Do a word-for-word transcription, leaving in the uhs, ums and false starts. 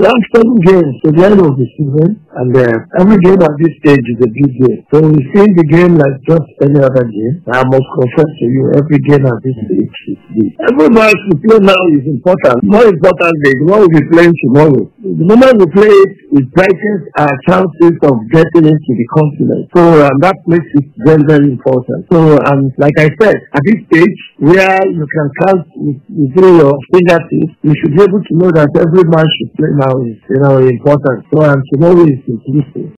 We have seven games to the end of the season, and uh, every game at this stage is a big game. So we see the game like just any other game. I must confess to you, every game at this stage is big. Every match we play now is important. More importantly, the one we'll be playing tomorrow. The moment we play it, it brightens our chances of getting into the continent. So um, that makes it very, very important. So um, like I said, at this stage, where you can count with, with your fingertips, you should be able to know that every match you play now is, you know, important. So um, tomorrow is inclusive.